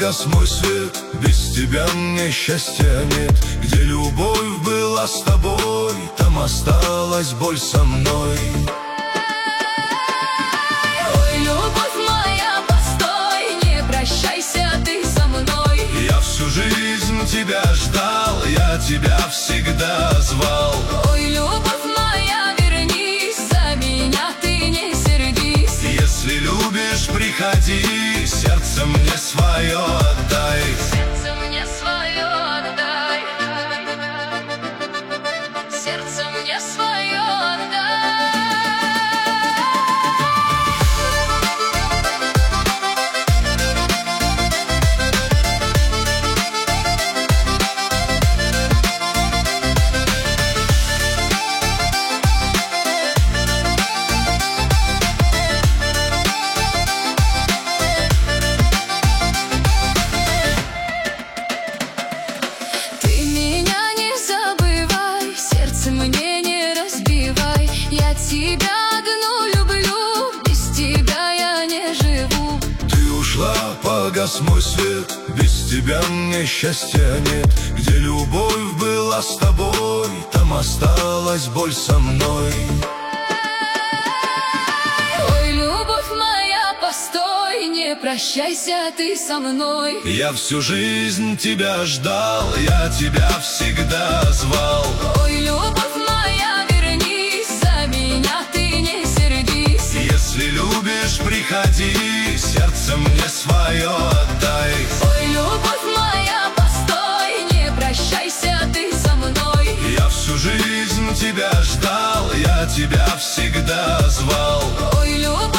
погас мой свет, без тебя мне счастья нет. Где любовь была с тобой, там осталась боль со мной. Ой, любовь моя, постой, не прощайся ты со мной. Я всю жизнь тебя ждал, я тебя всегда звал. Ой, любовь моя, вернись, за меня ты не сердись. Если любишь, приходи, сердце мне свое отдай. Сердце мне свое отдай. Сердце мне свое отдай. Тебя одну люблю, без тебя я не живу. Ты ушла, погас мой свет, без тебя мне счастья нет. Где любовь была с тобой, там осталась боль со мной. Ой, любовь моя, постой, не прощайся ты со мной. Я всю жизнь тебя ждал, я тебя всегда звал. Ой, любовь моя, вернись, за меня ты не сердись. Если любишь, приходи, сердце мне свое отдай. Ой, любовь моя, постой, не прощайся ты со мной. Я всю жизнь тебя ждал, я тебя всегда звал. Ой, любовь